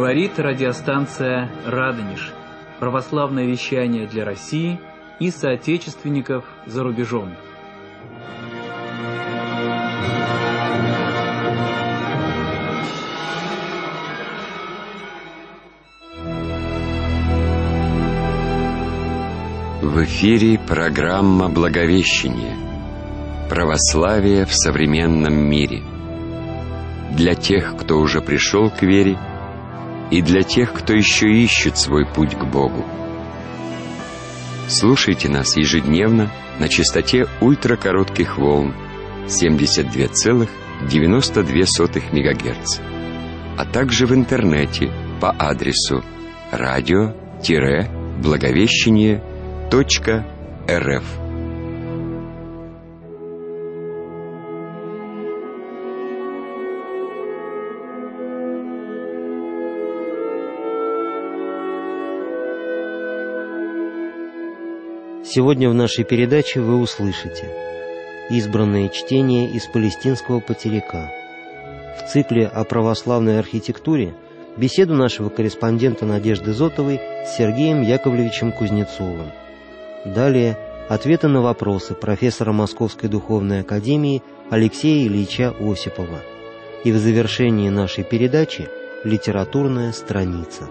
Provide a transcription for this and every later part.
Говорит радиостанция «Радонеж». Православное вещание для России и соотечественников за рубежом. В эфире программа «Благовещение. Православие в современном мире». Для тех, кто уже пришел к вере, и для тех, кто еще ищет свой путь к Богу. Слушайте нас ежедневно на частоте ультракоротких волн 72,92 МГц, а также в интернете по адресу radio-благовещение.рф. Сегодня в нашей передаче вы услышите избранное чтение из палестинского потеряка. В цикле о православной архитектуре беседу нашего корреспондента Надежды Зотовой с Сергеем Яковлевичем Кузнецовым. Далее ответы на вопросы профессора Московской духовной академии Алексея Ильича Осипова. И в завершении нашей передачи литературная страница.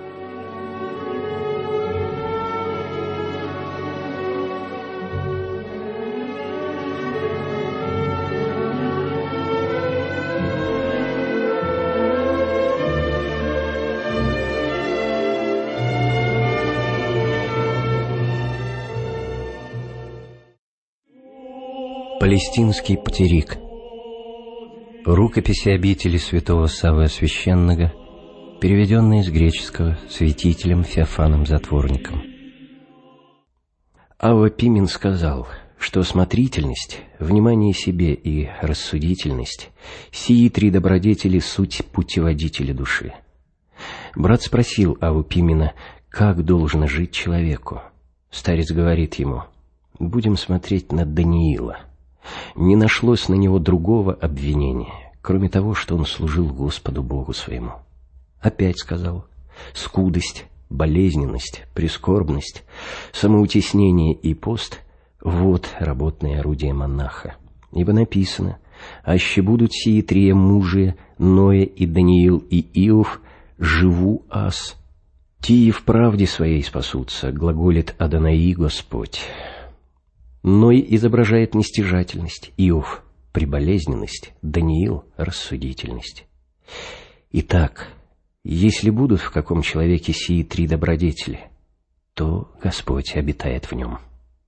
Палестинский потерик. Рукописи обители святого Саввы Священного, переведенные с греческого святителем Феофаном Затворником. Авва Пимен сказал, что смотрительность, внимание себе и рассудительность – сии три добродетели – суть путеводителя души. Брат спросил Авву Пимена, как должно жить человеку. Старец говорит ему: «Будем смотреть на Даниила». Не нашлось на него другого обвинения, кроме того, что он служил Господу Богу своему. Опять сказал: скудость, болезненность, прискорбность, самоутеснение и пост — вот работное орудие монаха. Ибо написано: «Аще будут сии трие мужи, Ноя и Даниил и Иов, живу аз. Тии в правде своей спасутся, глаголит Адонаи Господь». Ной изображает нестяжательность, Иов — приболезненность, Даниил — рассудительность. Итак, если будут в каком человеке сии три добродетели, то Господь обитает в нем.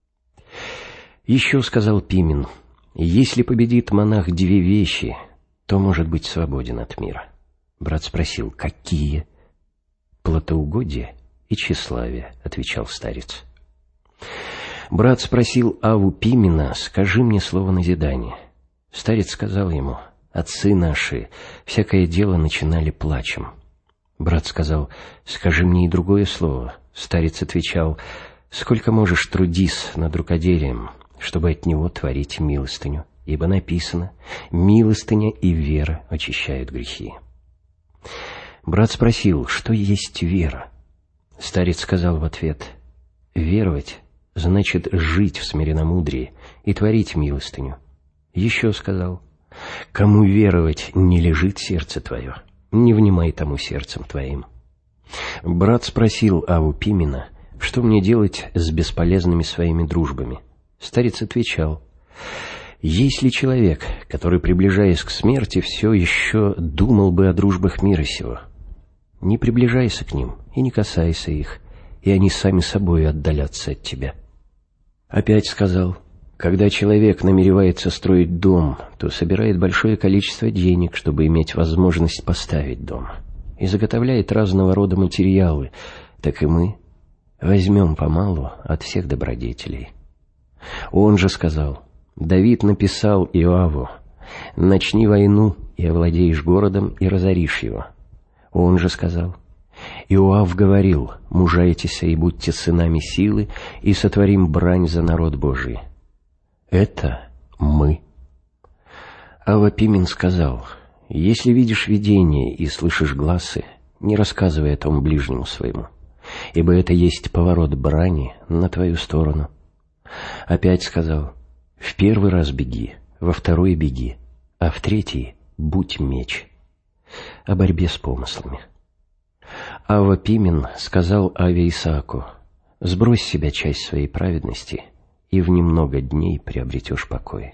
Еще сказал Пимен: если победит монах две вещи, то может быть свободен от мира. Брат спросил: какие? Плотоугодие и тщеславие, отвечал старец. Брат спросил Авву Пимена: скажи мне слово назидания. Старец сказал ему: отцы наши всякое дело начинали плачем. Брат сказал: скажи мне и другое слово. Старец отвечал: сколько можешь, трудись над рукоделием, чтобы от него творить милостыню, ибо написано: милостыня и вера очищают грехи. Брат спросил: что есть вера? Старец сказал в ответ: веровать значит жить в смиренномудрии и творить милостыню. Еще сказал: кому веровать не лежит сердце твое, не внимай тому сердцем твоим. Брат спросил Авву Пимена: что мне делать с бесполезными своими дружбами? Старец отвечал: есть ли человек, который, приближаясь к смерти, все еще думал бы о дружбах мира сего? Не приближайся к ним и не касайся их, и они сами собой отдалятся от тебя. Опять сказал: когда человек намеревается строить дом, то собирает большое количество денег, чтобы иметь возможность поставить дом, и заготовляет разного рода материалы, так и мы возьмем помалу от всех добродетелей. Он же сказал: Давид написал Иоаву: начни войну, и овладеешь городом, и разоришь его. Он же сказал: Иоав говорил: мужайтеся и будьте сынами силы, и сотворим брань за народ Божий. Это мы. Авва Пимен сказал: если видишь видение и слышишь гласы, не рассказывай о том ближнему своему, ибо это есть поворот брани на твою сторону. Опять сказал: в первый раз беги, во второй беги, а в третий будь меч. О борьбе с помыслами. Авва Пимен сказал Аве Исааку: сбрось с себя часть своей праведности, и в немного дней приобретешь покой.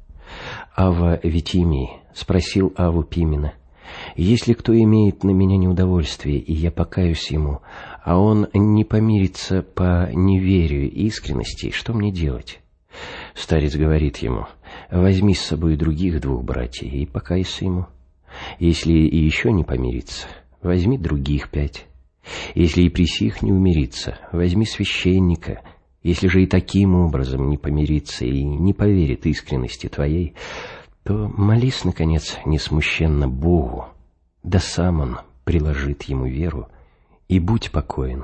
Авва Витимий спросил Авву Пимена: если кто имеет на меня неудовольствие, и я покаюсь ему, а он не помирится по неверию и искренности, что мне делать? Старец говорит ему: возьми с собой других 2 братьев и покайся ему. Если и еще не помирится, возьми других 5. Если и при сих не умирится, возьми священника. Если же и таким образом не помирится и не поверит искренности твоей, то молись, наконец, несмущенно Богу, да сам Он приложит ему веру, и будь покоен.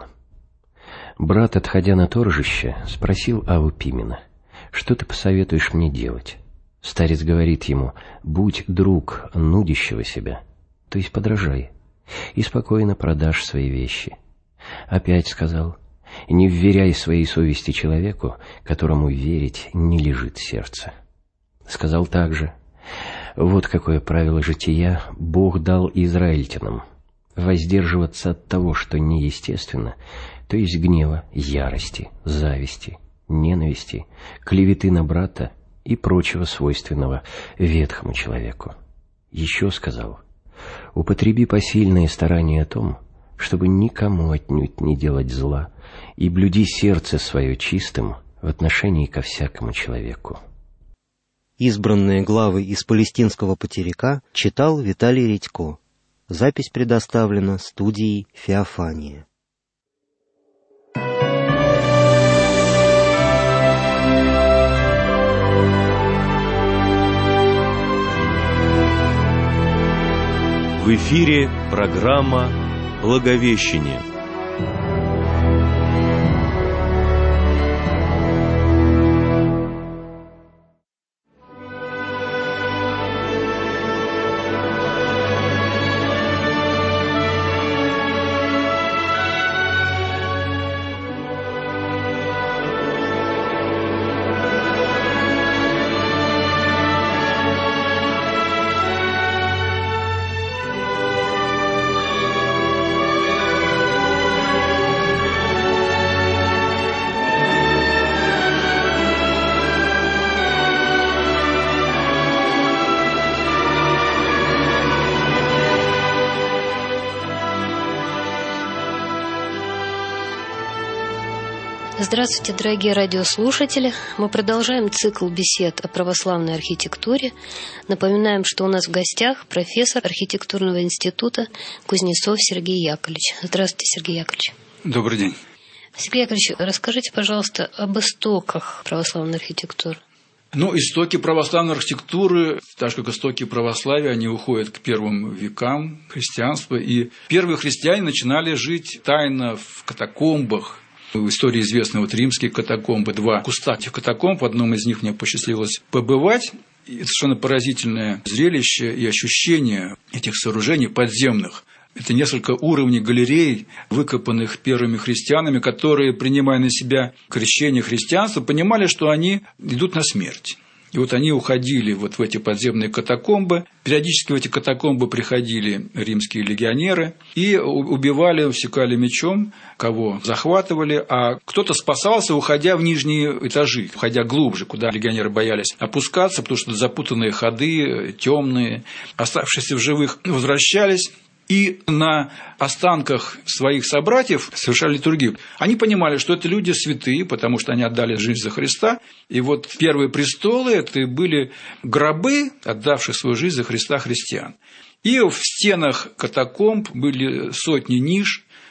Брат, отходя на торжище, спросил Авву Пимена: что ты посоветуешь мне делать? Старец говорит ему: будь друг нудящего себя, то есть подражай, и спокойно продашь свои вещи. Опять сказал: не вверяй своей совести человеку, которому верить не лежит сердце. Сказал также: вот какое правило жития Бог дал израильтянам: воздерживаться от того, что неестественно, то есть гнева, ярости, зависти, ненависти, клеветы на брата и прочего свойственного ветхому человеку. Еще сказал: употреби посильные старания о том, чтобы никому отнюдь не делать зла, и блюди сердце свое чистым в отношении ко всякому человеку. Избранные главы из палестинского потеряка читал Виталий Редько. Запись предоставлена студией «Феофания». В эфире программа «Благовещение». Здравствуйте, дорогие радиослушатели. Мы продолжаем цикл бесед о православной архитектуре. Напоминаем, что у нас в гостях профессор архитектурного института Кузнецов Сергей Яковлевич. Здравствуйте, Сергей Яковлевич. Добрый день. Сергей Яковлевич, расскажите, пожалуйста, об истоках православной архитектуры. Истоки православной архитектуры, так же как истоки православия, они уходят к первым векам христианства. И первые христиане начинали жить тайно в катакомбах. В истории известны римские катакомбы, 2 куста этих катакомб, в одном из них мне посчастливилось побывать. И это совершенно поразительное зрелище и ощущение этих сооружений подземных. Это несколько уровней галерей, выкопанных первыми христианами, которые, принимая на себя крещение христианства, понимали, что они идут на смерть. И вот они уходили в эти подземные катакомбы. Периодически в эти катакомбы приходили римские легионеры и убивали, усекали мечом, кого захватывали, а кто-то спасался, уходя в нижние этажи, уходя глубже, куда легионеры боялись опускаться, потому что запутанные ходы, темные. Оставшиеся в живых возвращались и на останках своих собратьев совершали литургию. Они понимали, что это люди святые, потому что они отдали жизнь за Христа. И вот первые престолы – это были гробы, отдавших свою жизнь за Христа христиан. И в стенах катакомб были сотни ниш,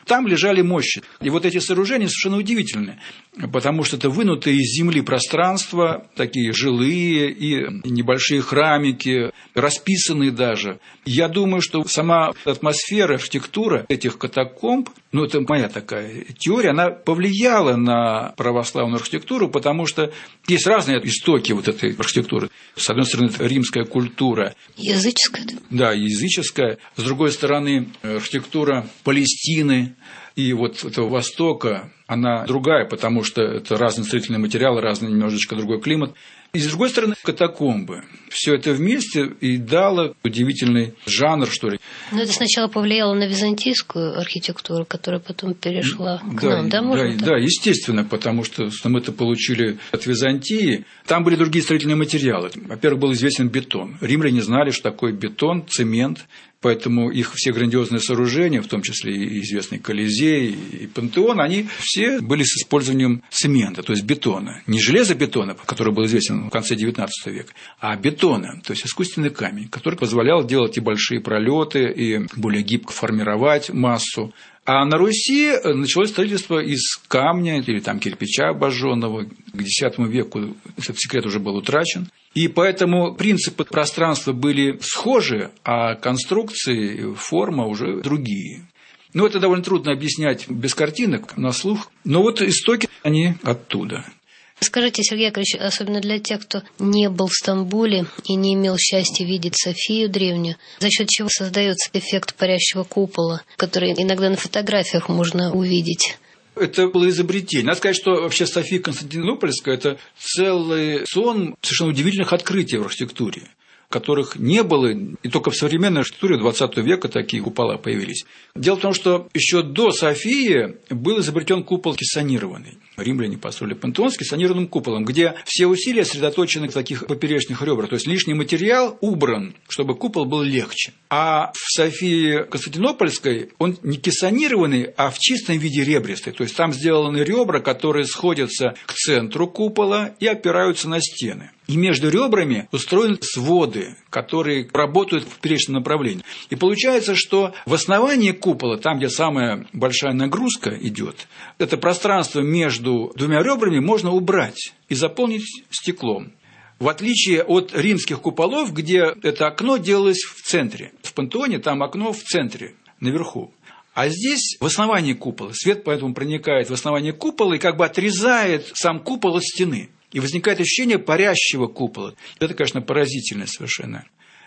Там лежали мощи. И вот эти сооружения совершенно удивительны, потому что это вынутые из земли пространства, такие жилые и небольшие храмики, расписанные даже. Я думаю, что сама атмосфера, архитектура этих катакомб, ну, это моя такая теория, она повлияла на православную архитектуру, потому что есть разные истоки вот этой архитектуры. С одной стороны, это римская культура. Языческая? Да, языческая. С другой стороны, архитектура Палестины и вот этого Востока, она другая, потому что это разные строительные материалы, разный немножечко другой климат. И с другой стороны, катакомбы. Все это вместе и дало удивительный жанр, что ли. Но это сначала повлияло на византийскую архитектуру, которая потом перешла к нам, да? Да, естественно, потому что мы это получили от Византии. Там были другие строительные материалы. Во-первых, был известен бетон. Римляне знали, что такое бетон, цемент. Поэтому их все грандиозные сооружения, в том числе и известный Колизей, и Пантеон, они все были с использованием цемента, то есть бетона. Не железобетона, который был известен в конце XIX века, а бетона, то есть искусственный камень, который позволял делать и большие пролеты, и более гибко формировать массу. А на Руси началось строительство из камня или там кирпича обожженного. К X веку этот секрет уже был утрачен. И поэтому принципы пространства были схожи, а конструкции, форма уже другие. Ну, это довольно трудно объяснять без картинок, на слух. Но вот истоки, они оттуда. Скажите, Сергей Яковлевич, особенно для тех, кто не был в Стамбуле и не имел счастья видеть Софию древнюю, за счет чего создается эффект парящего купола, который иногда на фотографиях можно увидеть? Это было изобретение. Надо сказать, что вообще София Константинопольская – это целый сон совершенно удивительных открытий в архитектуре, которых не было, и только в современной архитектуре XX века такие купола появились. Дело в том, что еще до Софии был изобретен купол кессонированный. Римляне построили пантеон с кессонированным куполом, где все усилия сосредоточены в таких поперечных ребрах, то есть лишний материал убран, чтобы купол был легче. А в Софии Константинопольской он не кессонированный, а в чистом виде ребристый, то есть там сделаны ребра, которые сходятся к центру купола и опираются на стены. И между ребрами устроены своды, которые работают в поперечном направлении. И получается, что в основании купола, там, где самая большая нагрузка идет, это пространство между двумя ребрами можно убрать и заполнить стеклом. В отличие от римских куполов, где это окно делалось в центре. В пантеоне там окно в центре, наверху. А здесь в основании купола. Свет поэтому проникает в основание купола и как бы отрезает сам купол от стены. И возникает ощущение парящего купола. Это, конечно, поразительно совершенно.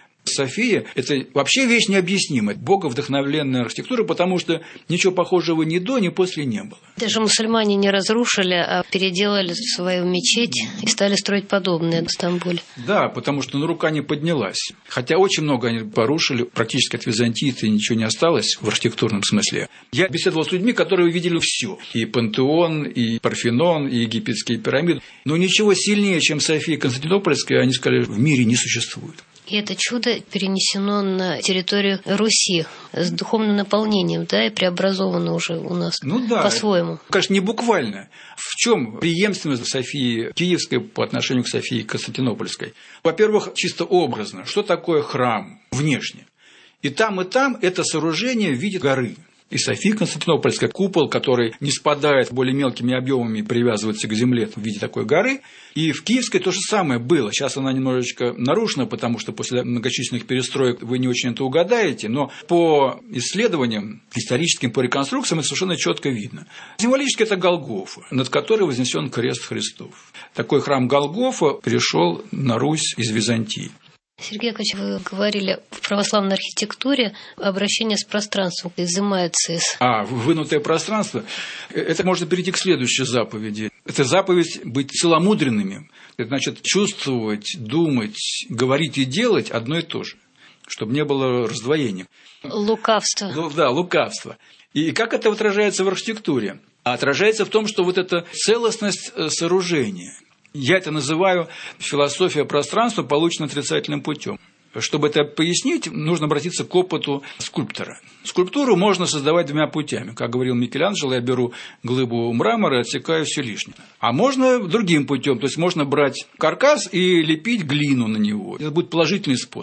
София – это вообще вещь необъяснимая. Боговдохновленная архитектура, потому что ничего похожего ни до, ни после не было. Даже мусульмане не разрушили, а переделали свою мечеть и стали строить подобное в Стамбуле. Да, потому что рука не поднялась. Хотя очень много они порушили, практически от Византии-то ничего не осталось в архитектурном смысле. Я беседовал с людьми, которые увидели все. И Пантеон, и Парфенон, и египетские пирамиды. Но ничего сильнее, чем София Константинопольская, они сказали, в мире не существует. И это чудо перенесено на территорию Руси с духовным наполнением, да, и преобразовано уже у нас по-своему. Конечно, не буквально. В чем преемственность Софии Киевской по отношению к Софии Константинопольской? Во-первых, чисто образно. Что такое храм внешне? И там это сооружение в виде горы. И София Константинопольская, купол, который не спадает более мелкими объемами, привязывается к земле в виде такой горы. И в Киевской то же самое было. Сейчас она немножечко нарушена, потому что после многочисленных перестроек вы не очень это угадаете, но по исследованиям историческим, по реконструкциям это совершенно четко видно. Символически это Голгофа, над которой вознесен крест Христов. Такой храм Голгофа пришел на Русь из Византии. Сергей Яковлевич, вы говорили, в православной архитектуре обращение с пространством изымается из... Вынутое пространство. Это можно перейти к следующей заповеди. Это заповедь быть целомудренными. Это значит чувствовать, думать, говорить и делать одно и то же, чтобы не было раздвоения. Лукавство. Лукавство. И как это отражается в архитектуре? Отражается в том, что вот эта целостность сооружения. Я это называю философия пространства, полученная отрицательным путем. Чтобы это пояснить, нужно обратиться к опыту скульптора. Скульптуру можно создавать двумя путями. Как говорил Микеланджело, я беру глыбу мрамора и отсекаю все лишнее. А можно другим путем, то есть можно брать каркас и лепить глину на него. Это будет положительный способ.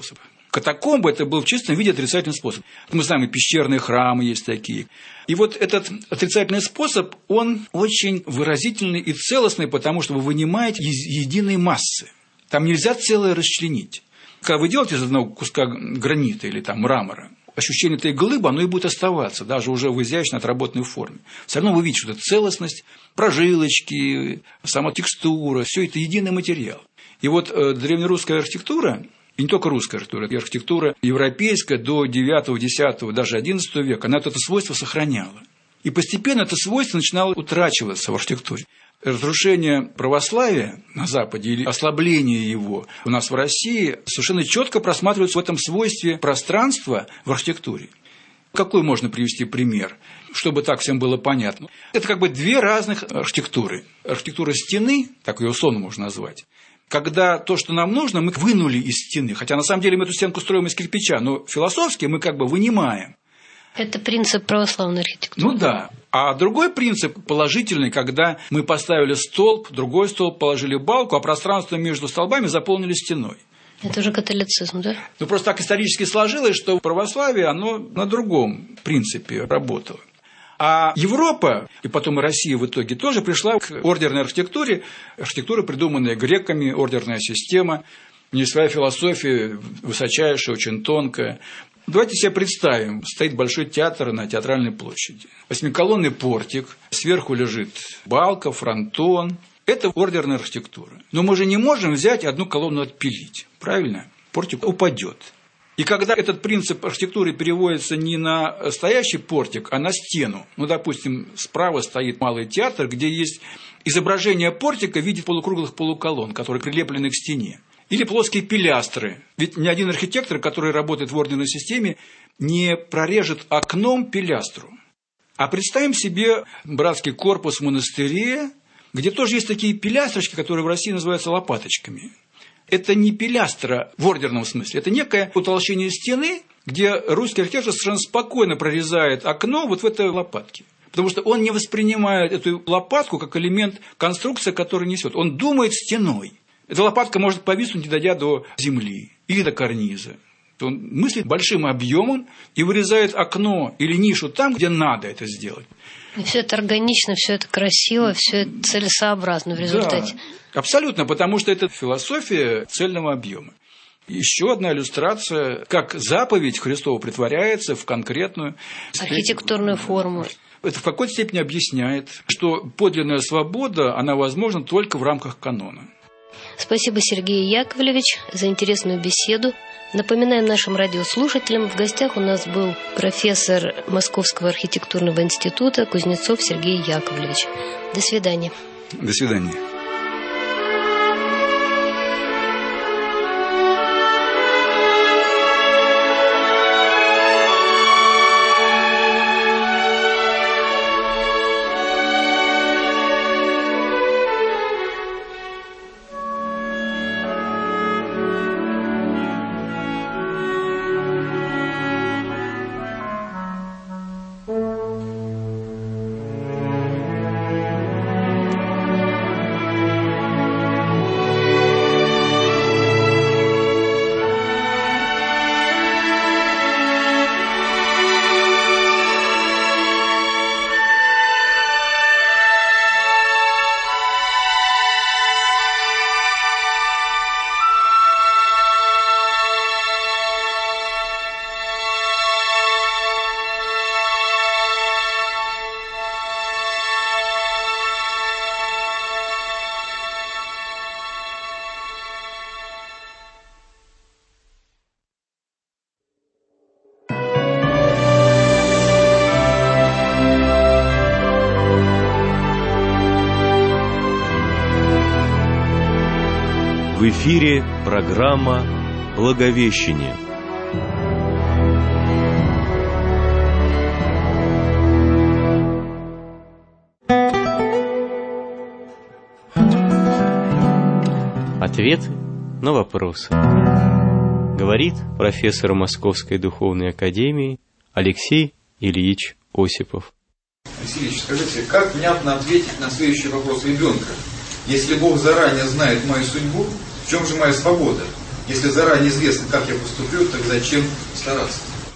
Катакомбы – это был в чистом виде отрицательный способ. Мы знаем, и пещерные храмы есть такие. И вот этот отрицательный способ, он очень выразительный и целостный, потому что вы вынимаете из единой массы. Там нельзя целое расчленить. Когда вы делаете из одного куска гранита или там мрамора, ощущение этой глыбы, оно и будет оставаться, даже уже в изящно отработанной форме. Все равно вы видите, что это целостность, прожилочки, сама текстура, все это единый материал. И вот древнерусская архитектура, и не только русская архитектура, и архитектура европейская до 9, 10, даже 11 века, она это свойство сохраняла. И постепенно это свойство начинало утрачиваться в архитектуре. Разрушение православия на Западе или ослабление его у нас в России совершенно четко просматривается в этом свойстве пространства в архитектуре. Какой можно привести пример, чтобы так всем было понятно? Это как бы две разных архитектуры. Архитектура стены, так ее условно можно назвать, когда то, что нам нужно, мы вынули из стены. Хотя на самом деле мы эту стенку строим из кирпича, но философски мы как бы вынимаем. Это принцип православной архитектуры. Ну да. А другой принцип положительный, когда мы поставили столб, другой столб, положили балку, а пространство между столбами заполнили стеной. Это уже католицизм, да? Ну просто так исторически сложилось, что православие, оно на другом принципе работало. А Европа, и потом и Россия в итоге тоже пришла к ордерной архитектуре. Архитектура, придуманная греками, ордерная система, не своя философия, высочайшая, очень тонкая. Давайте себе представим, стоит большой театр на Театральной площади. 8-колонный портик, сверху лежит балка, фронтон. Это ордерная архитектура. Но мы же не можем взять одну колонну отпилить, правильно? Портик упадет. И когда этот принцип архитектуры переводится не на стоящий портик, а на стену, ну, допустим, справа стоит малый театр, где есть изображение портика в виде полукруглых полуколонн, которые прилеплены к стене. Или плоские пилястры. Ведь ни один архитектор, который работает в ордерной системе, не прорежет окном пилястру. А представим себе братский корпус в монастыре, где тоже есть такие пилястрочки, которые в России называются лопаточками. Это не пилястра в ордерном смысле, это некое утолщение стены, где русский архитектор совершенно спокойно прорезает окно вот в этой лопатке. Потому что он не воспринимает эту лопатку как элемент конструкции, который несет. Он думает стеной. Эта лопатка может повиснуть, не дойдя до земли или до карниза. Он мыслит большим объемом и вырезает окно или нишу там, где надо это сделать. И все это органично, все это красиво, все это целесообразно в результате. Да, абсолютно, потому что это философия цельного объема. Еще одна иллюстрация, как заповедь Христова притворяется в конкретную архитектурную форму. Это в какой-то степени объясняет, что подлинная свобода, она возможна только в рамках канона. Спасибо, Сергей Яковлевич, за интересную беседу. Напоминаем нашим радиослушателям, в гостях у нас был профессор Московского архитектурного института Кузнецов Сергей Яковлевич. До свидания. До свидания. В эфире программа «Благовещение». Ответы на вопросы. Говорит профессор Московской духовной академии Алексей Ильич Осипов. Алексей Ильич, скажите, как внятно ответить на следующий вопрос ребенка? Если Бог заранее знает мою судьбу, в чем же моя свобода? Если заранее известно, как я поступлю, так зачем стараться?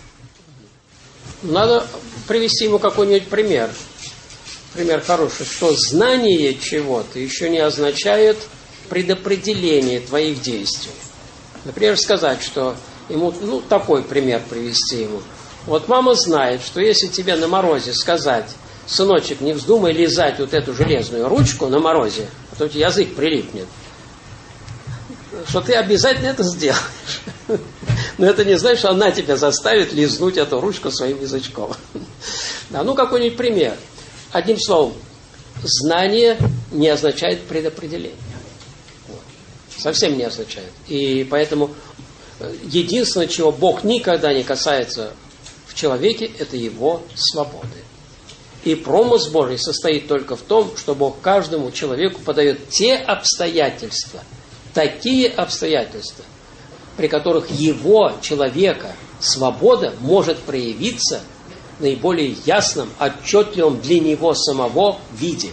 Надо привести ему какой-нибудь пример. Пример хороший, что знание чего-то еще не означает предопределение твоих действий. Например, сказать, что ему, такой пример привести ему. Вот мама знает, что если тебе на морозе сказать: сыночек, не вздумай лизать вот эту железную ручку на морозе, а то у тебя язык прилипнет, что ты обязательно это сделаешь. Но это не значит, что она тебя заставит лизнуть эту ручку своим язычком. Да, какой-нибудь пример. Одним словом, знание не означает предопределение. Вот. Совсем не означает. И поэтому единственное, чего Бог никогда не касается в человеке, это его свободы. И промысл Божий состоит только в том, что Бог каждому человеку подает те обстоятельства, такие обстоятельства, при которых его, человека, свобода может проявиться в наиболее ясном, отчетливом для него самого виде.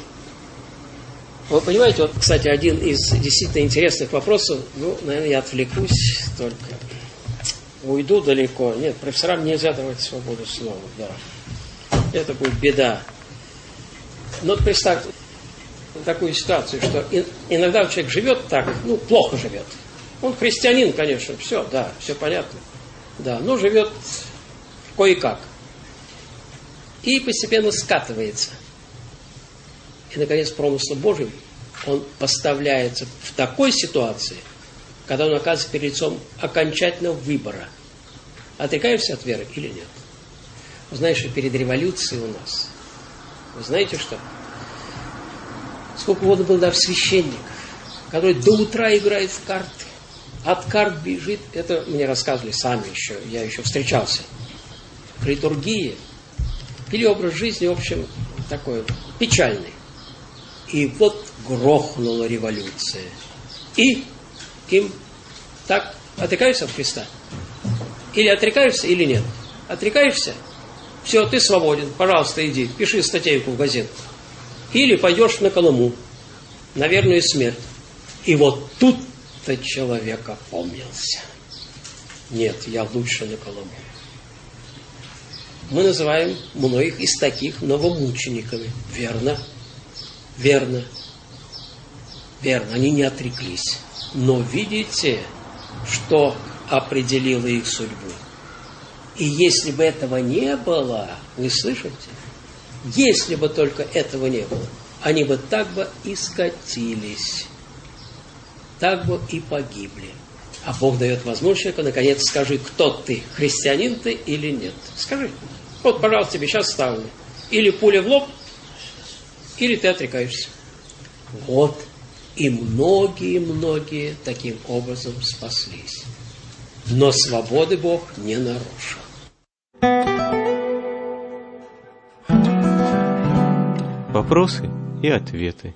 Вы понимаете, вот, кстати, один из действительно интересных вопросов, наверное, я отвлекусь только. Уйду далеко. Нет, профессорам нельзя давать свободу слова, да. Это будет беда. Но представьте такую ситуацию, что иногда человек живет так, плохо живет. Он христианин, конечно, все понятно. Да, но живет кое-как. И постепенно скатывается. И, наконец, промыслом Божьим он поставляется в такой ситуации, когда он оказывается перед лицом окончательного выбора. Отрекаешься от веры или нет? Вы знаете, что перед революцией у нас, вы знаете что? Сколько угодно было даже священников, которые до утра играют в карты, от карт бежит. Это мне рассказывали сами еще, я еще встречался. В литургии или образ жизни, в общем, такой печальный. И вот грохнула революция. И им так отрекаются от Христа? Или отрекаешься, или нет? Отрекаешься? Все, ты свободен, пожалуйста, иди, пиши статейку в газету. Или пойдешь на Колыму, на верную смерть. И вот тут-то человек опомнился. Нет, я лучше на Колыму. Мы называем многих из таких новомучениками. Верно? Верно. Верно, они не отреклись. Но видите, что определило их судьбу? И если бы этого не было, вы слышите? Если бы только этого не было, они бы так бы и скатились, так бы и погибли. А Бог дает возможность человеку, наконец, скажи, кто ты, христианин ты или нет. Скажи. Вот, пожалуйста, тебе сейчас ставлю. Или пуля в лоб, или ты отрекаешься. Вот. И многие таким образом спаслись. Но свободы Бог не нарушил. Вопросы и ответы.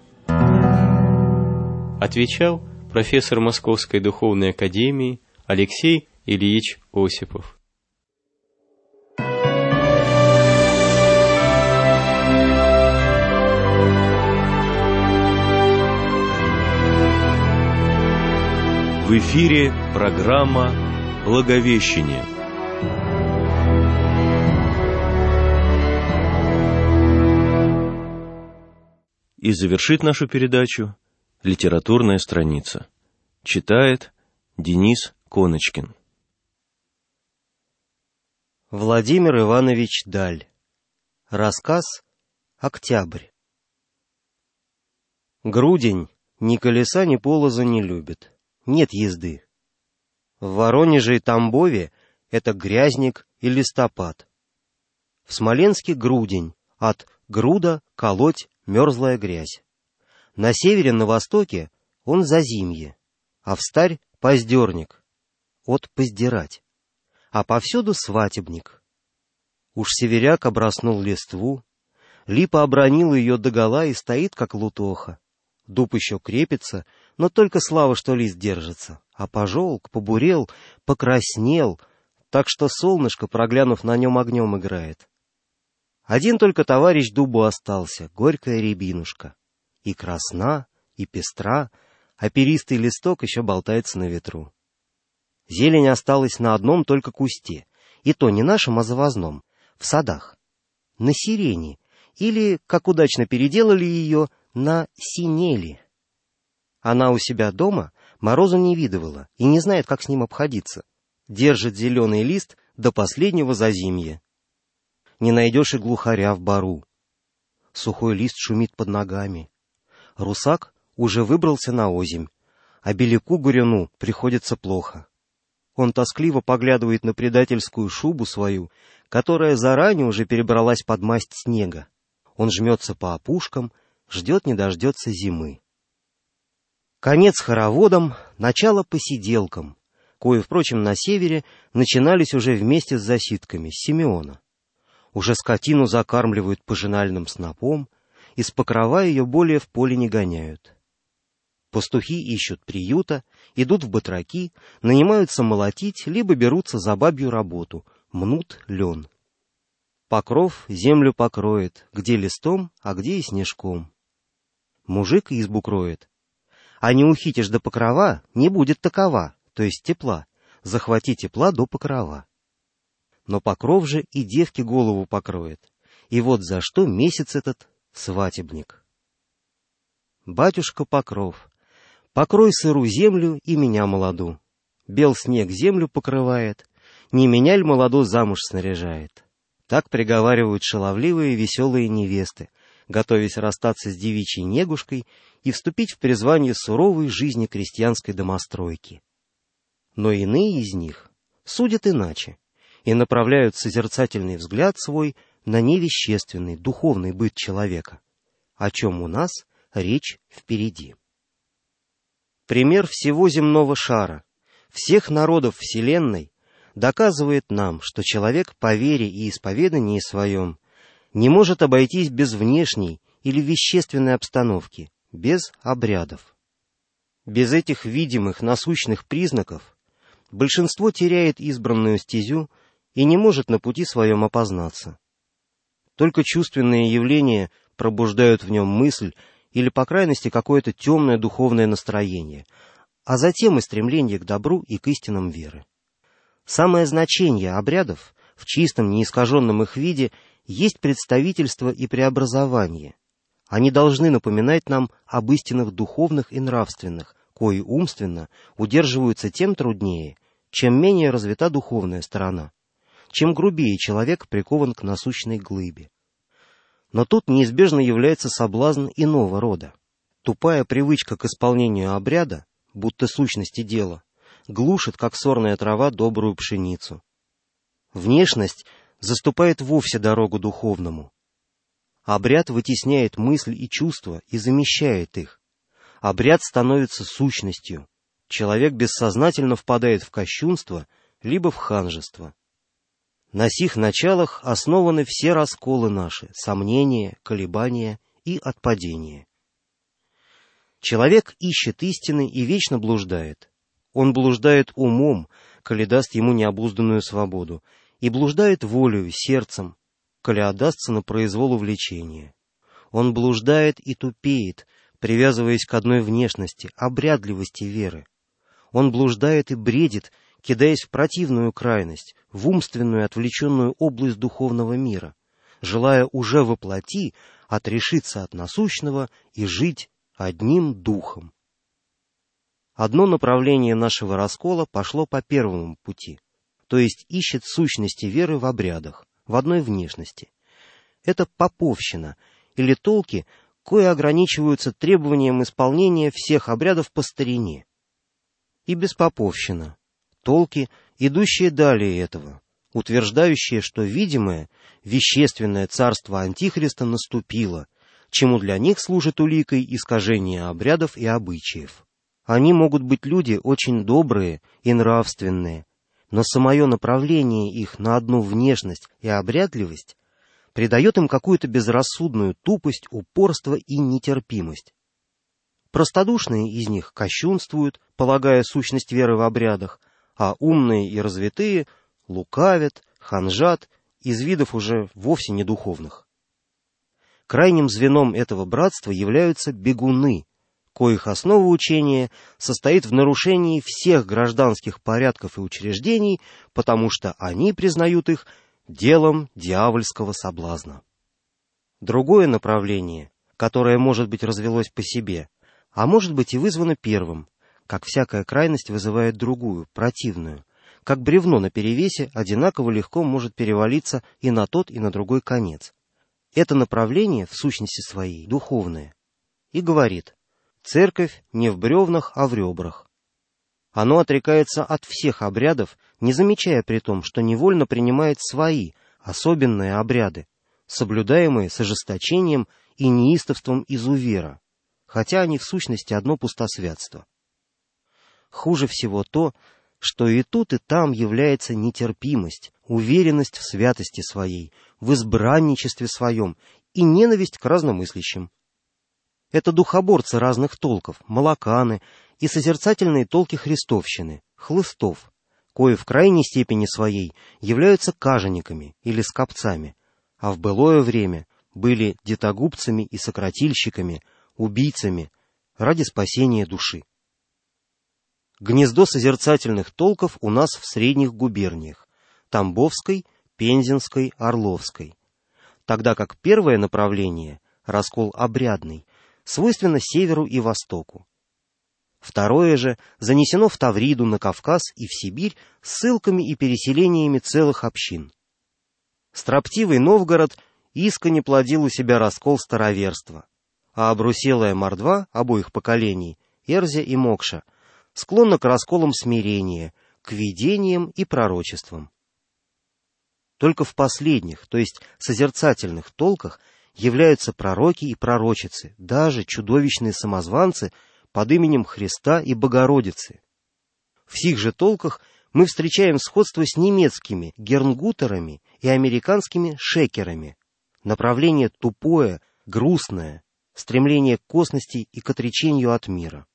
Отвечал профессор Московской духовной академии Алексей Ильич Осипов. В эфире программа «Благовещение». И завершит нашу передачу литературная страница. Читает Денис Коночкин. Владимир Иванович Даль. Рассказ «Октябрь». Грудень ни колеса, ни полоза не любит. Нет езды. В Воронеже и Тамбове это грязник и листопад. В Смоленске грудень, от груда колоть мерзлая грязь. На севере, на востоке он зазимье, а в старь поздерник, от поздирать. А повсюду сватебник. Уж северяк оброснул листву, липа обронила ее догола и стоит, как лутоха. Дуб еще крепится, но только слава, что лист держится, а пожелк, побурел, покраснел, так что солнышко, проглянув на нем, огнем играет. Один только товарищ дубу остался, горькая рябинушка. И красна, и пестра, а перистый листок еще болтается на ветру. Зелень осталась на одном только кусте, и то не нашем, а завозном, в садах. На сирени, или, как удачно переделали ее, на синели. Она у себя дома морозу не видывала и не знает, как с ним обходиться. Держит зеленый лист до последнего зазимья. Не найдешь и глухаря в бару. Сухой лист шумит под ногами. Русак уже выбрался на озимь, а беляку-горюну приходится плохо. Он тоскливо поглядывает на предательскую шубу свою, которая заранее уже перебралась под масть снега. Он жмется по опушкам, ждет не дождется зимы. Конец хороводам, начало посиделкам, кои, впрочем, на севере начинались уже вместе с засидками, с Симеона. Уже скотину закармливают пожинальным снопом, из покрова ее более в поле не гоняют. Пастухи ищут приюта, идут в батраки, нанимаются молотить, либо берутся за бабью работу, мнут лен. Покров землю покроет, где листом, а где и снежком. Мужик избу кроет. А не ухитишь до покрова, не будет такова, то есть тепла. Захвати тепла до покрова. Но покров же и девке голову покроет. И вот за что месяц этот сватебник. Батюшка Покров, покрой сыру землю и меня молоду. Бел снег землю покрывает, не меня ль молоду замуж снаряжает. Так приговаривают шаловливые веселые невесты, готовясь расстаться с девичьей негушкой и вступить в призвание суровой жизни крестьянской домостройки. Но иные из них судят иначе и направляют созерцательный взгляд свой на невещественный, духовный быт человека, о чем у нас речь впереди. Пример всего земного шара, всех народов Вселенной, доказывает нам, что человек по вере и исповедании своем не может обойтись без внешней или вещественной обстановки, без обрядов. Без этих видимых насущных признаков большинство теряет избранную стезю и не может на пути своем опознаться. Только чувственные явления пробуждают в нем мысль или, по крайности, какое-то темное духовное настроение, а затем и стремление к добру и к истинам веры. Самое значение обрядов в чистом, неискаженном их виде есть представительство и преобразование. Они должны напоминать нам об истинах духовных и нравственных, кои умственно удерживаются тем труднее, чем менее развита духовная сторона, чем грубее человек прикован к насущной глыбе. Но тут неизбежно является соблазн иного рода. Тупая привычка к исполнению обряда, будто сущности дела, глушит, как сорная трава, добрую пшеницу. Внешность заступает вовсе дорогу духовному. Обряд вытесняет мысль и чувства и замещает их. Обряд становится сущностью. Человек бессознательно впадает в кощунство, либо в ханжество. На сих началах основаны все расколы наши, сомнения, колебания и отпадения. Человек ищет истины и вечно блуждает. Он блуждает умом, коли даст ему необузданную свободу, и блуждает волею, сердцем, коли отдастся на произвол увлечения. Он блуждает и тупеет, привязываясь к одной внешности, обрядливости веры. Он блуждает и бредит, кидаясь в противную крайность, в умственную отвлеченную область духовного мира, желая уже воплоти отрешиться от насущного и жить одним духом. Одно направление нашего раскола пошло по первому пути, то есть ищет сущности веры в обрядах, в одной внешности. Это поповщина, или толки, кои ограничиваются требованием исполнения всех обрядов по старине. И беспоповщина, толки, идущие далее этого, утверждающие, что видимое, вещественное царство Антихриста наступило, чему для них служит уликой искажение обрядов и обычаев. Они могут быть люди очень добрые и нравственные, но самое направление их на одну внешность и обрядливость придает им какую-то безрассудную тупость, упорство и нетерпимость. Простодушные из них кощунствуют, полагая сущность веры в обрядах, а умные и развитые лукавят, ханжат, из видов уже вовсе не духовных. Крайним звеном этого братства являются бегуны, коих основа учения состоит в нарушении всех гражданских порядков и учреждений, потому что они признают их делом дьявольского соблазна. Другое направление, которое, может быть, развелось по себе, а может быть и вызвано первым, как всякая крайность вызывает другую, противную, как бревно на перевесе одинаково легко может перевалиться и на тот, и на другой конец. Это направление, в сущности своей, духовное, и говорит: церковь не в бревнах, а в ребрах. Оно отрекается от всех обрядов, не замечая при том, что невольно принимает свои, особенные обряды, соблюдаемые с ожесточением и неистовством изувера, хотя они в сущности одно пустосвятство. Хуже всего то, что и тут, и там является нетерпимость, уверенность в святости своей, в избранничестве своем и ненависть к разномыслящим. Это духоборцы разных толков, молоканы и созерцательные толки христовщины, хлыстов, кои в крайней степени своей являются кажениками или скопцами, а в былое время были детогубцами и сократильщиками, убийцами ради спасения души. Гнездо созерцательных толков у нас в средних губерниях – Тамбовской, Пензенской, Орловской. Тогда как первое направление, раскол обрядный, свойственно северу и востоку. Второе же занесено в Тавриду, на Кавказ и в Сибирь ссылками и переселениями целых общин. Строптивый Новгород искренне плодил у себя раскол староверства, а обруселая мордва обоих поколений, Эрзя и Мокша, склонна к расколам смирения, к видениям и пророчествам. Только в последних, то есть созерцательных толках, являются пророки и пророчицы, даже чудовищные самозванцы под именем Христа и Богородицы. В сих же толках мы встречаем сходство с немецкими гернгутерами и американскими шекерами. Направление тупое, грустное, стремление к косности и к отречению от мира.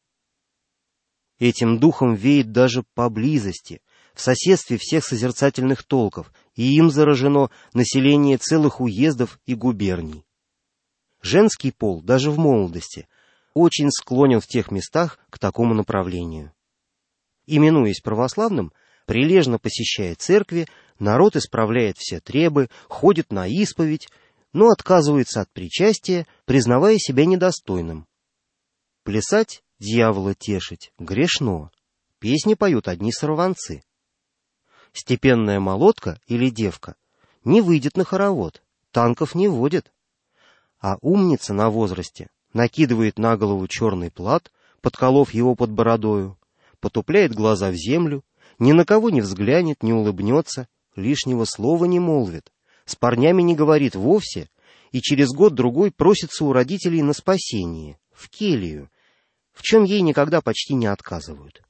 Этим духом веет даже поблизости, в соседстве всех созерцательных толков, и им заражено население целых уездов и губерний. Женский пол, даже в молодости, очень склонен в тех местах к такому направлению. Именуясь православным, прилежно посещая церкви, народ исправляет все требы, ходит на исповедь, но отказывается от причастия, признавая себя недостойным. Плясать, дьявола тешить, грешно. Песни поют одни сорванцы. Степенная молодка или девка не выйдет на хоровод, танков не водит. А умница на возрасте накидывает на голову черный плат, подколов его под бородою, потупляет глаза в землю, ни на кого не взглянет, не улыбнется, лишнего слова не молвит, с парнями не говорит вовсе и через год-другой просится у родителей на спасение, в келью, в чем ей никогда почти не отказывают.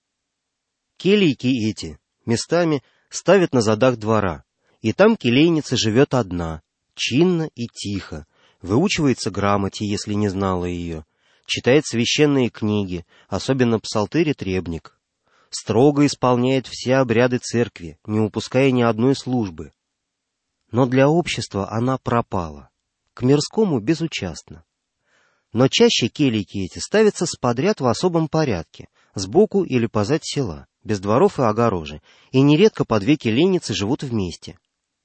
Келийки эти местами ставят на задах двора, и там келейница живет одна, чинно и тихо, выучивается грамоте, если не знала ее, читает священные книги, особенно псалтырь и требник, строго исполняет все обряды церкви, не упуская ни одной службы. Но для общества она пропала, к мирскому безучастна. Но чаще келийки эти ставятся сподряд в особом порядке, сбоку или позать села, без дворов и огорожи, и нередко по две келейницы живут вместе.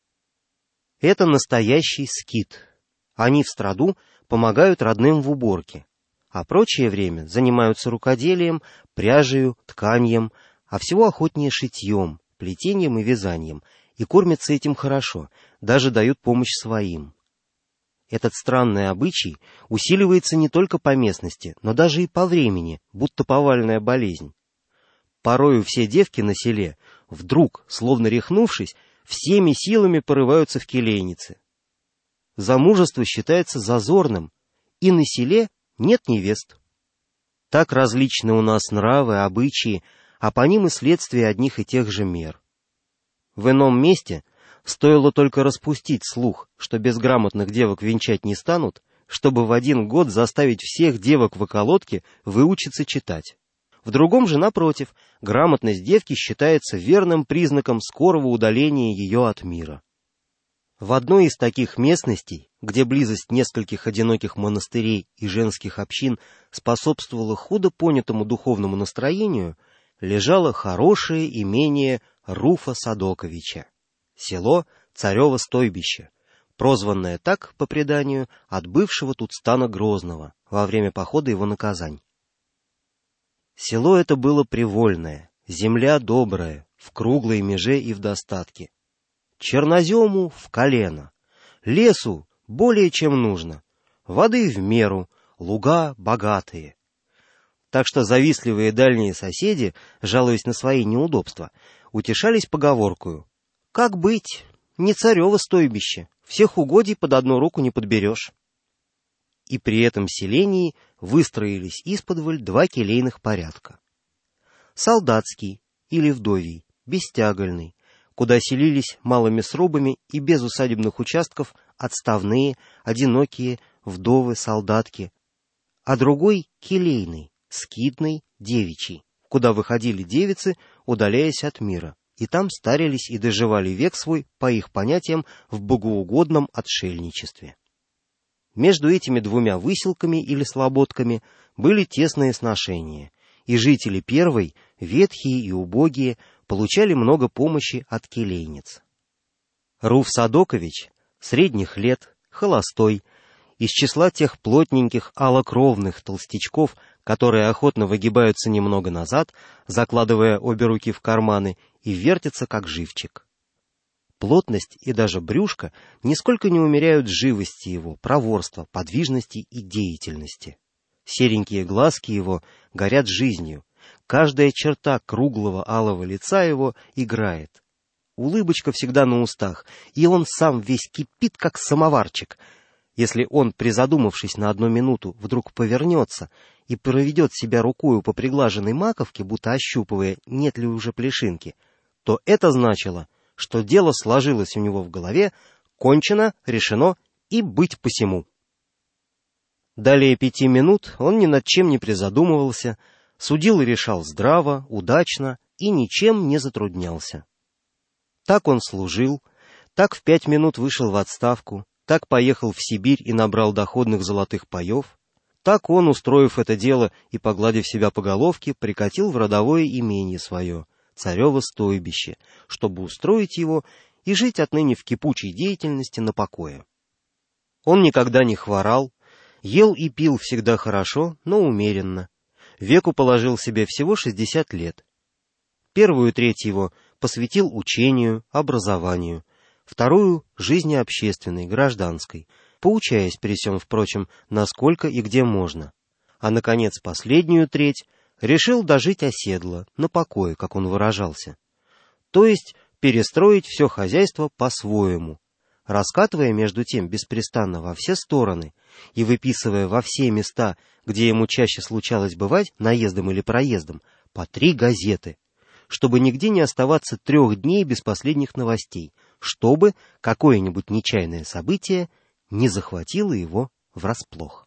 Это настоящий скит. Они в страду помогают родным в уборке, а прочее время занимаются рукоделием, пряжею, тканьем, а всего охотнее шитьем, плетением и вязанием, и кормятся этим хорошо, даже дают помощь своим. Этот странный обычай усиливается не только по местности, но даже и по времени, будто повальная болезнь. Порою все девки на селе, вдруг, словно рехнувшись, всеми силами порываются в келейницы. Замужество считается зазорным, и на селе нет невест. Так различны у нас нравы, обычаи, а по ним и следствие одних и тех же мер. В ином месте стоило только распустить слух, что безграмотных девок венчать не станут, чтобы в один год заставить всех девок в околотке выучиться читать. В другом же, напротив, грамотность девки считается верным признаком скорого удаления ее от мира. В одной из таких местностей, где близость нескольких одиноких монастырей и женских общин способствовала худо понятому духовному настроению, лежало хорошее имение Руфа Садоковича, село Царево Стойбище, прозванное так, по преданию, от бывшего тут стана Грозного во время похода его на Казань. Село это было привольное, земля добрая, в круглой меже и в достатке. Чернозему в колено, лесу более чем нужно, воды в меру, луга богатые. Так что завистливые дальние соседи, жалуясь на свои неудобства, утешались поговоркою: «Как быть? Не царево стойбище, всех угодий под одну руку не подберешь». И при этом селении выстроились исподволь два келейных порядка. Солдатский или вдовий, бестягольный, куда селились малыми срубами и без усадебных участков отставные, одинокие, вдовы, солдатки, а другой келейный, скитный, девичий, куда выходили девицы, удаляясь от мира, и там старились и доживали век свой, по их понятиям, в богоугодном отшельничестве. Между этими двумя выселками или слободками были тесные сношения, и жители первой, ветхие и убогие, получали много помощи от келейниц. Руф Садокович, средних лет, холостой, из числа тех плотненьких алокровных толстячков, которые охотно выгибаются немного назад, закладывая обе руки в карманы, и вертятся, как живчик. Плотность и даже брюшко нисколько не умеряют живости его, проворства, подвижности и деятельности. Серенькие глазки его горят жизнью, каждая черта круглого алого лица его играет. Улыбочка всегда на устах, и он сам весь кипит, как самоварчик. Если он, призадумавшись на одну минуту, вдруг повернется и проведет себя рукою по приглаженной маковке, будто ощупывая, нет ли уже плешинки, то это значило, что дело сложилось у него в голове, кончено, решено и быть посему. Далее 5 минут он ни над чем не призадумывался, судил и решал здраво, удачно и ничем не затруднялся. Так он служил, так в 5 минут вышел в отставку, так поехал в Сибирь и набрал доходных золотых паев, так он, устроив это дело и погладив себя по головке, прикатил в родовое имение свое, Царево Стойбище, чтобы устроить его и жить отныне в кипучей деятельности на покое. Он никогда не хворал, ел и пил всегда хорошо, но умеренно. Веку положил себе всего 60 лет. Первую треть его посвятил учению, образованию, вторую — жизни общественной, гражданской, поучаясь при сём, впрочем, насколько и где можно. А, наконец, последнюю треть решил дожить оседло, на покое, как он выражался. То есть перестроить все хозяйство по-своему, раскатывая между тем беспрестанно во все стороны и выписывая во все места, где ему чаще случалось бывать, наездом или проездом, по 3 газеты, чтобы нигде не оставаться 3 дней без последних новостей, чтобы какое-нибудь нечаянное событие не захватило его врасплох.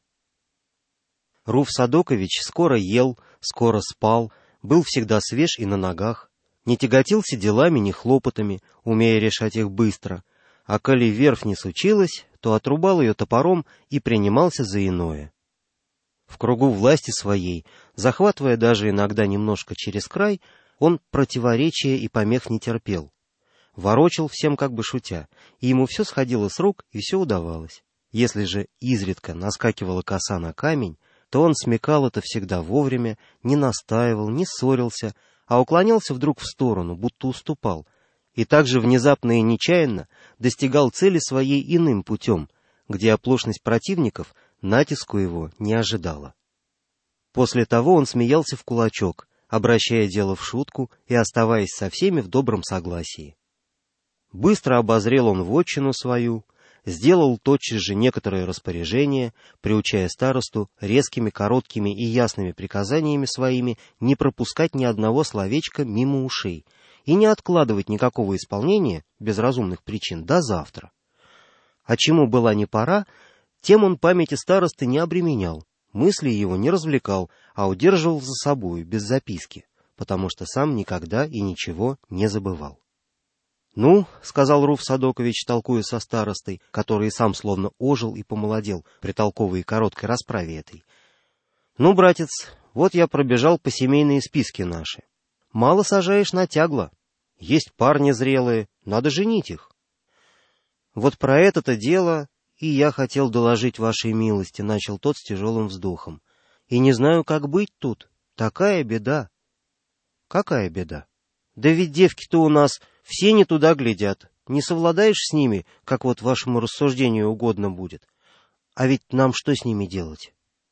Руф Садокович скоро ел, скоро спал, был всегда свеж и на ногах, не тяготился делами ни хлопотами, умея решать их быстро, а коли верфь не случилась, то отрубал ее топором и принимался за иное. В кругу власти своей, захватывая даже иногда немножко через край, он противоречия и помех не терпел. Ворочал всем как бы шутя, и ему все сходило с рук и все удавалось. Если же изредка наскакивала коса на камень, то он смекал это всегда вовремя, не настаивал, не ссорился, а уклонялся вдруг в сторону, будто уступал, и также внезапно и нечаянно достигал цели своей иным путем, где оплошность противников натиску его не ожидала. После того он смеялся в кулачок, обращая дело в шутку и оставаясь со всеми в добром согласии. Быстро обозрел он вотчину свою, сделал тотчас же некоторые распоряжения, приучая старосту резкими, короткими и ясными приказаниями своими не пропускать ни одного словечка мимо ушей и не откладывать никакого исполнения, без разумных причин, до завтра. А чему была не пора, тем он памяти старосты не обременял, мысли его не развлекал, а удерживал за собою, без записки, потому что сам никогда и ничего не забывал. «Ну, — сказал Руф Садокович, толкуя со старостой, который сам словно ожил и помолодел при толковой и короткой расправе этой. — Ну, братец, вот я пробежал по семейные списки наши. Мало сажаешь на тягло. Есть парни зрелые, надо женить их. Вот про это-то дело и я хотел доложить вашей милости, — начал тот с тяжелым вздохом. И не знаю, как быть тут. Такая беда. — Какая беда? Да ведь девки-то у нас все не туда глядят. Не совладаешь с ними, как вот вашему рассуждению угодно будет. А ведь нам что с ними делать?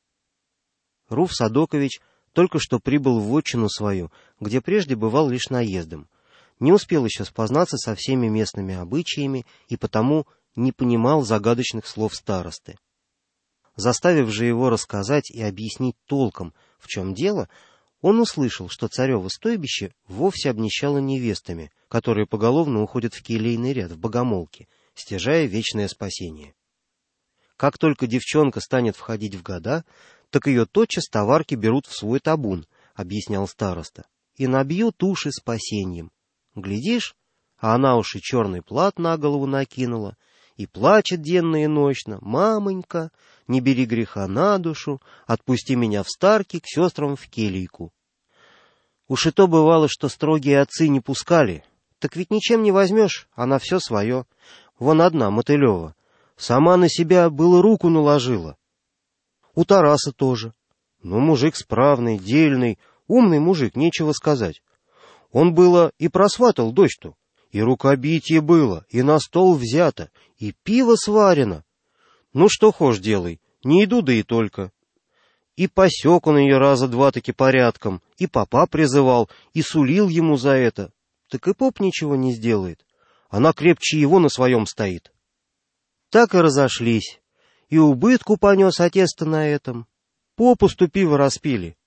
Руф Садокович только что прибыл в вотчину свою, где прежде бывал лишь наездом. Не успел еще спознаться со всеми местными обычаями и потому не понимал загадочных слов старосты. Заставив же его рассказать и объяснить толком, в чем дело, он услышал, что царево стойбище вовсе обнищало невестами, которые поголовно уходят в келейный ряд в богомолке, стяжая вечное спасение. Как только девчонка станет входить в года, так ее тотчас товарки берут в свой табун, — объяснял староста, — и набьют уши спасением. Глядишь, а она уж и черный плат на голову накинула, и плачет денно и ночно: «Мамонька, не бери греха на душу, отпусти меня в старки к сестрам в келийку». Уж и то бывало, что строгие отцы не пускали. Так ведь ничем не возьмешь, она все свое. Вон одна, Мотылева, сама на себя было руку наложила. У Тараса тоже. Ну, мужик справный, дельный, умный мужик, нечего сказать. Он было и просватал дочь-то, и рукобитие было, и на стол взято, и пиво сварено. Ну, что хошь делай, не иду, да и только. И посек он ее раза два-таки порядком, и попа призывал, и сулил ему за это. Так и поп ничего не сделает. Она крепче его на своем стоит. Так и разошлись. И убытку понес отец-то на этом. Попусту пиво распили.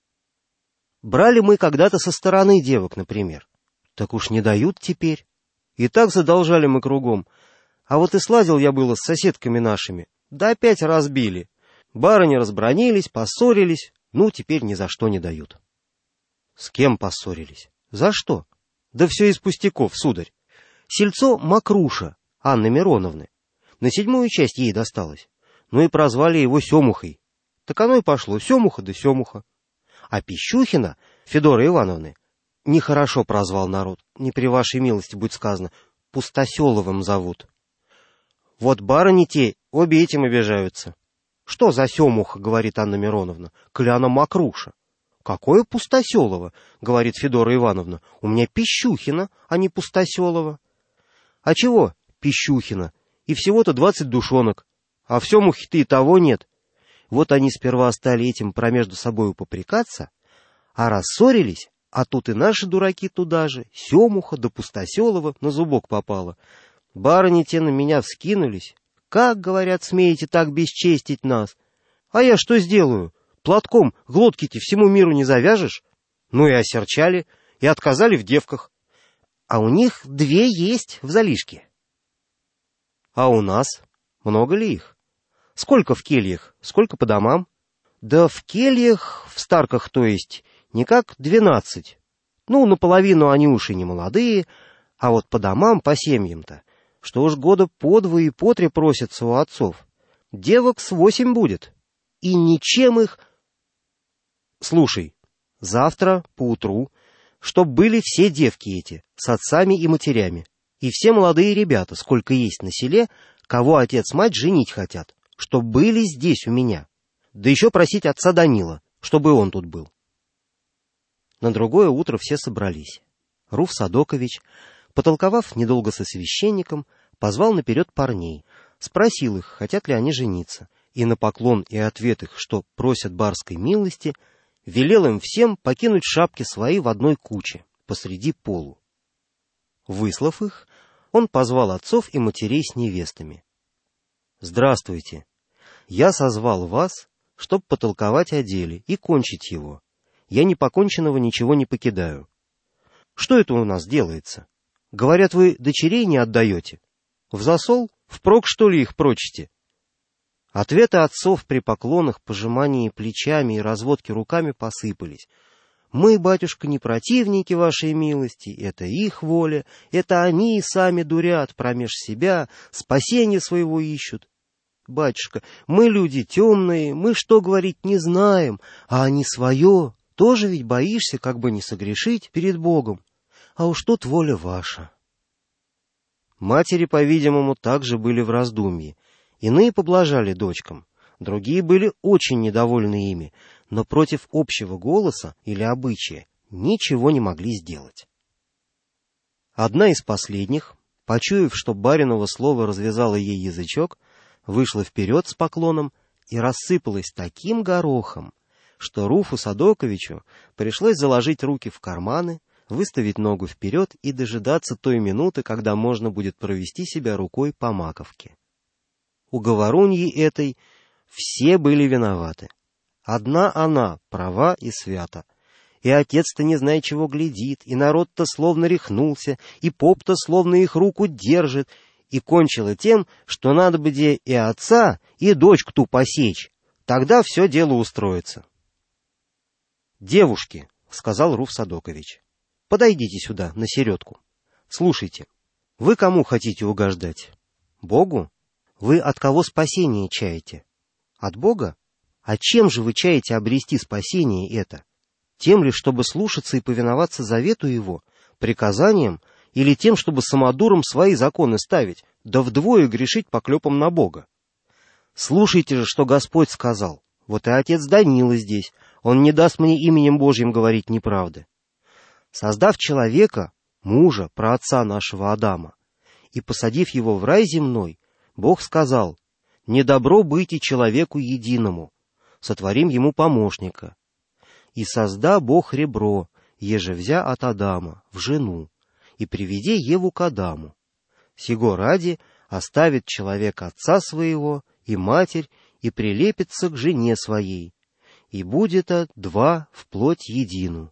Брали мы когда-то со стороны девок, например. Так уж не дают теперь. И так задолжали мы кругом. А вот и слазил я было с соседками нашими. Да опять разбили. Барыни разбранились, поссорились. Ну, теперь ни за что не дают. С кем поссорились? За что? Да все из пустяков, сударь. Сельцо Макруша Анны Мироновны. На 7-ю часть ей досталось. Ну и прозвали его Семухой. Так оно и пошло, Семуха да Семуха. А Пищухина, Федора Ивановны, нехорошо прозвал народ, не при вашей милости будет сказано, Пустоселовым зовут. Вот барыни те обе этим обижаются. Что за Семуха, говорит Анна Мироновна, коли она Макруша? Какое Пустоселово, говорит Федора Ивановна, у меня Пищухина, а не Пустоселова. А чего Пищухина? И всего-то 20 душонок, а в Семухе-то и того нет. Вот они сперва стали этим промежду собою попрекаться, а рассорились, а тут и наши дураки туда же, Семуха да Пустоселова на зубок попало. Барыни те на меня вскинулись. Как, говорят, смеете так бесчестить нас? А я что сделаю? Платком глотки-те всему миру не завяжешь? Ну и осерчали, и отказали в девках. А у них 2 есть в залишке. А у нас? Много ли их? Сколько в кельях, сколько по домам? Да в кельях, в старках, то есть, никак 12. Ну, наполовину они уж и не молодые, а вот по домам, по семьям-то, что уж года по 2 и по 3 просятся у отцов. Девок с 8 будет. И ничем их... Слушай, завтра поутру, чтоб были все девки эти, с отцами и матерями, и все молодые ребята, сколько есть на селе, кого отец-мать женить хотят, чтоб были здесь у меня. Да еще просить отца Данила, чтобы он тут был. На другое утро все собрались. Руф Садокович, потолковав недолго со священником, позвал наперед парней, спросил их, хотят ли они жениться, и на поклон и ответ их, что просят барской милости, велел им всем покинуть шапки свои в одной куче, посреди полу. Выслав их, он позвал отцов и матерей с невестами. «Здравствуйте! Я созвал вас, чтоб потолковать о деле и кончить его. Я непоконченного ничего не покидаю. Что это у нас делается? Говорят, вы дочерей не отдаете? В засол? Впрок, что ли, их прочите?» Ответы отцов при поклонах, пожимании плечами и разводке руками посыпались. Мы, батюшка, не противники вашей милости, это их воля, это они сами дурят промеж себя, спасения своего ищут. Батюшка, мы люди темные, мы что говорить не знаем, а они свое, тоже ведь боишься, как бы не согрешить перед Богом, а уж тут воля ваша. Матери, по-видимому, также были в раздумье, иные поблажали дочкам, другие были очень недовольны ими, но против общего голоса или обычая ничего не могли сделать. Одна из последних, почуяв, что бариново слово развязало ей язычок, вышла вперед с поклоном и рассыпалась таким горохом, что Руфу Садоковичу пришлось заложить руки в карманы, выставить ногу вперед и дожидаться той минуты, когда можно будет провести себя рукой по маковке. У говоруньи этой все были виноваты. Одна она права и свята. И отец-то не знает, чего глядит, и народ-то словно рехнулся, и поп-то словно их руку держит, и кончило тем, что надо бы где и отца, и дочку ту посечь. Тогда все дело устроится. «Девушки», — сказал Руф Садокович, — «подойдите сюда, на середку. Слушайте, вы кому хотите угождать? Богу? Вы от кого спасение чаете? От Бога? А чем же вы чаете обрести спасение это? Тем ли, чтобы слушаться и повиноваться завету его, приказаниям, или тем, чтобы самодуром свои законы ставить, да вдвое грешить поклепом на Бога? Слушайте же, что Господь сказал. Вот и отец Данила здесь, он не даст мне именем Божьим говорить неправды. Создав человека, мужа, праотца нашего Адама, и посадив его в рай земной, Бог сказал: «Не добро быть и человеку единому, сотворим ему помощника. И созда Бог ребро, еже взя от Адама, в жену, и приведи Еву к Адаму. Сего ради оставит человек отца своего и матерь, и прилепится к жене своей, и будет два вплоть едину».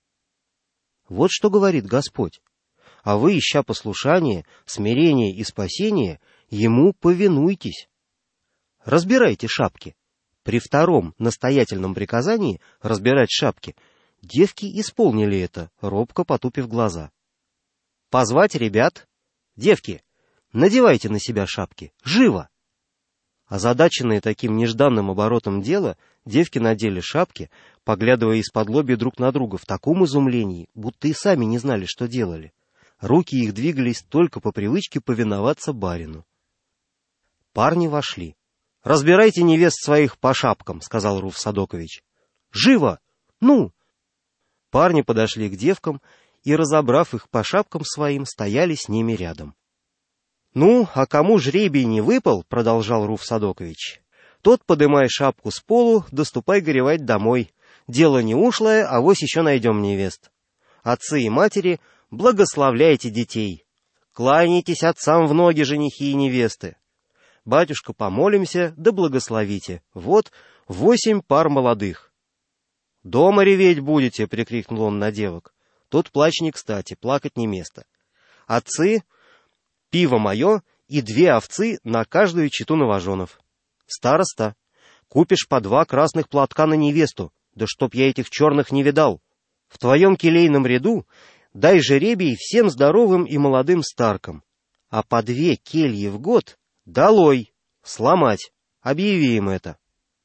Вот что говорит Господь. А вы, ища послушания, смирения и спасения, ему повинуйтесь. Разбирайте шапки. При втором настоятельном приказании разбирать шапки девки исполнили это, робко потупив глаза. Позвать ребят? Девки, надевайте на себя шапки. Живо! Озадаченные таким нежданным оборотом дела, девки надели шапки, поглядывая исподлобья друг на друга в таком изумлении, будто и сами не знали, что делали. Руки их двигались только по привычке повиноваться барину. Парни вошли. «Разбирайте невест своих по шапкам», — сказал Руф Садокович. «Живо! Ну!» Парни подошли к девкам и, разобрав их по шапкам своим, стояли с ними рядом. «Ну, а кому жребий не выпал, — продолжал Руф Садокович, — тот подымай шапку с полу, доступай горевать домой. Дело не ушлое, авось еще найдем невест. Отцы и матери, благословляйте детей. Кланяйтесь отцам в ноги, женихи и невесты. Батюшка, помолимся, да благословите. Вот 8 пар молодых». «Дома реветь будете!» — прикрикнул он на девок. «Тут плач не кстати, плакать не место. Отцы, пиво мое и 2 овцы на каждую чету новоженов. Староста, купишь по 2 красных платка на невесту, да чтоб я этих черных не видал. В твоем келейном ряду дай жеребий всем здоровым и молодым старкам, а по 2 кельи в год долой, сломать, объяви им это.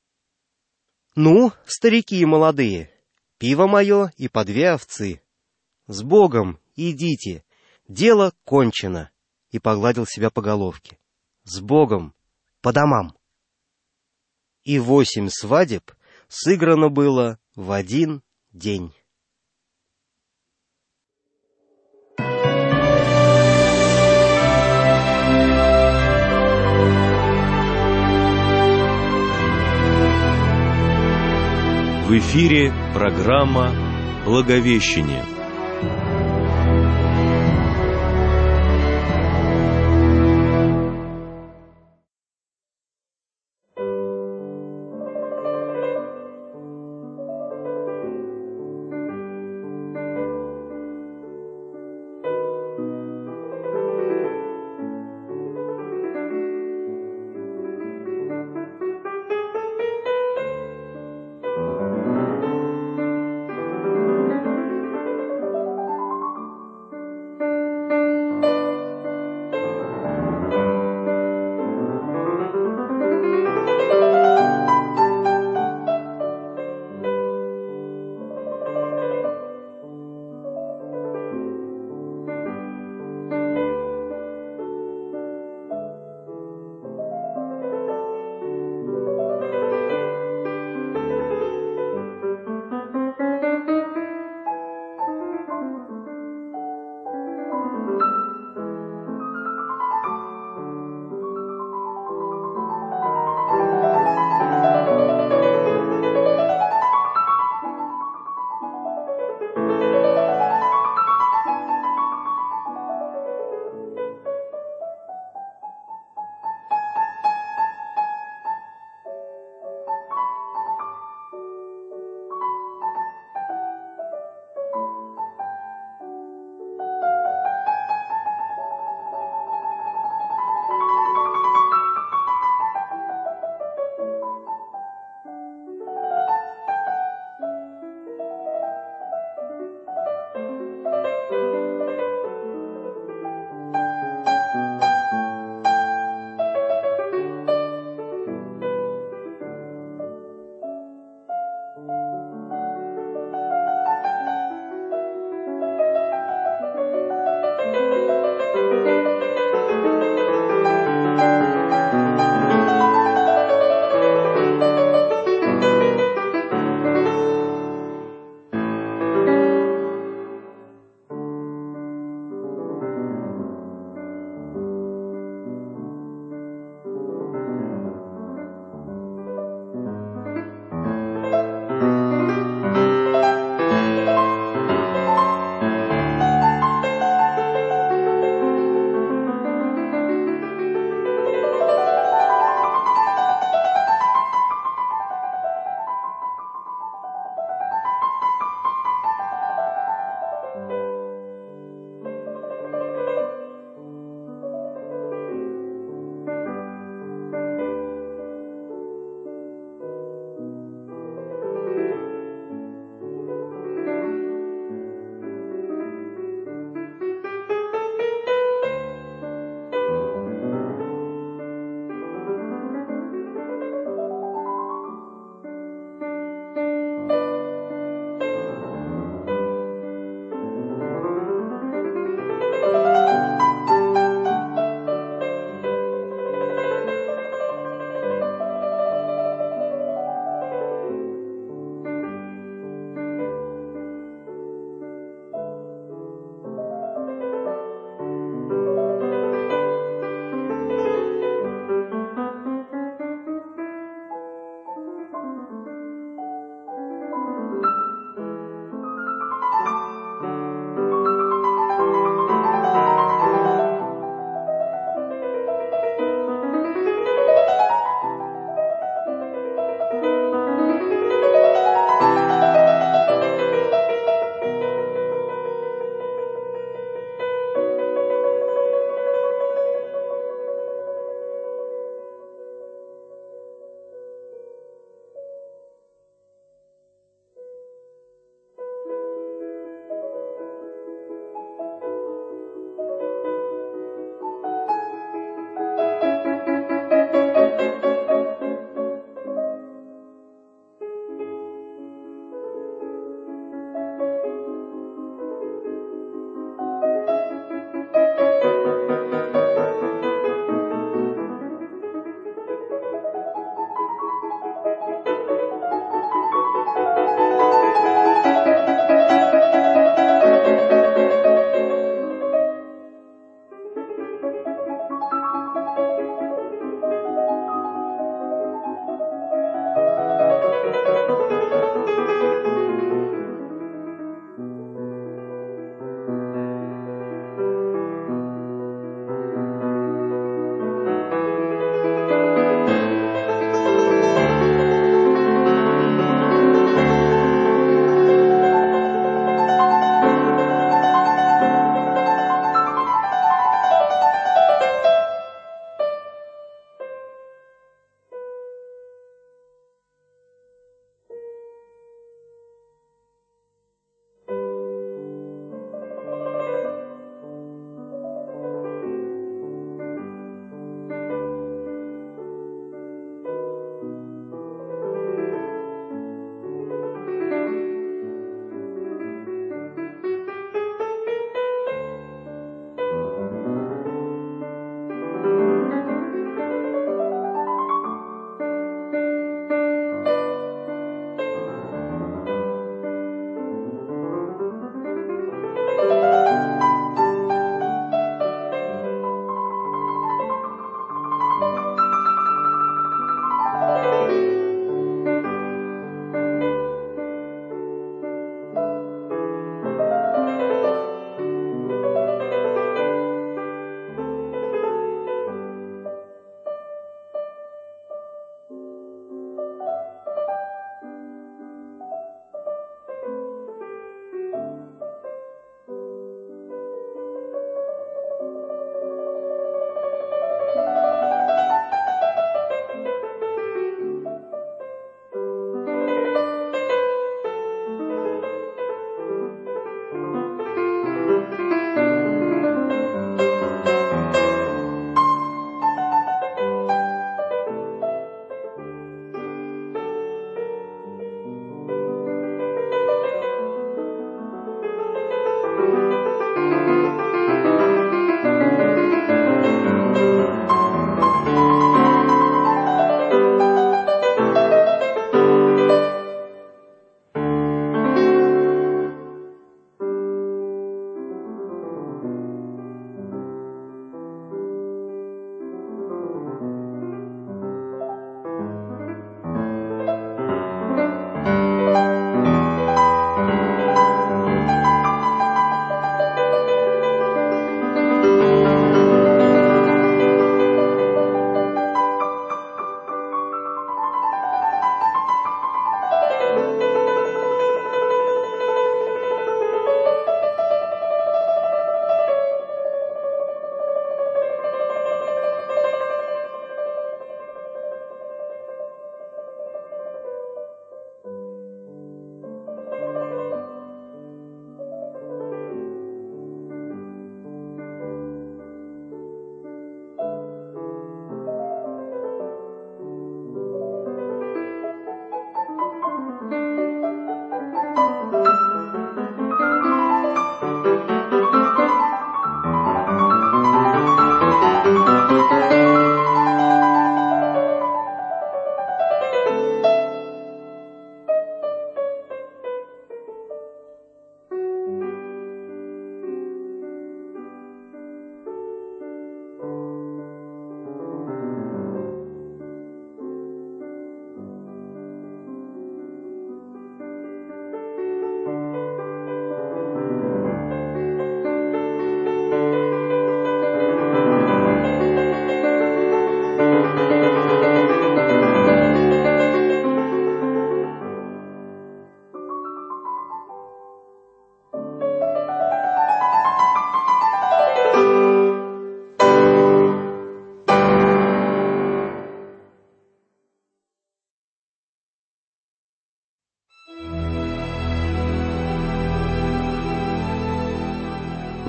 Ну, старики молодые, пиво мое и по 2 овцы. С Богом идите, дело кончено». И погладил себя по головке. «С Богом! По домам!» И 8 свадеб сыграно было в один день. В эфире программа «Благовещение».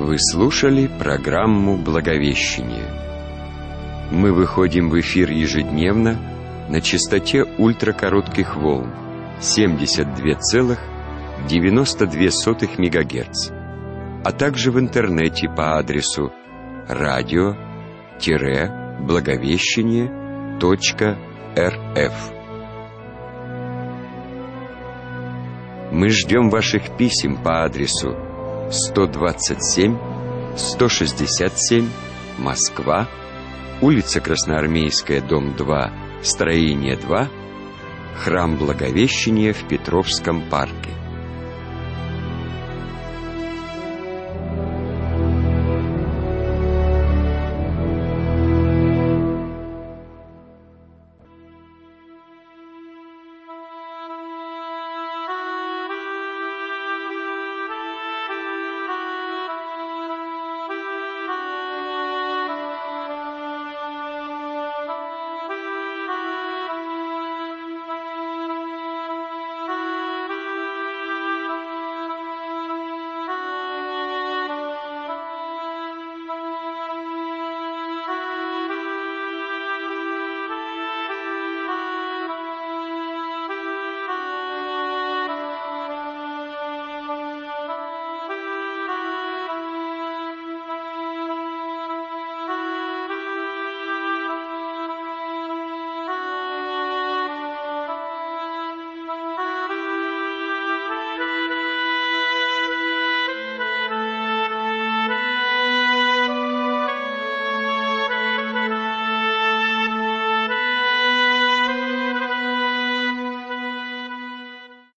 Вы слушали программу «Благовещение». Мы выходим в эфир ежедневно на частоте ультракоротких волн 72,92 МГц, а также в интернете по адресу radio-благовещение.рф. Мы ждем ваших писем по адресу 127 167 Москва, улица Красноармейская, дом 2, строение 2, храм Благовещения в Петровском парке.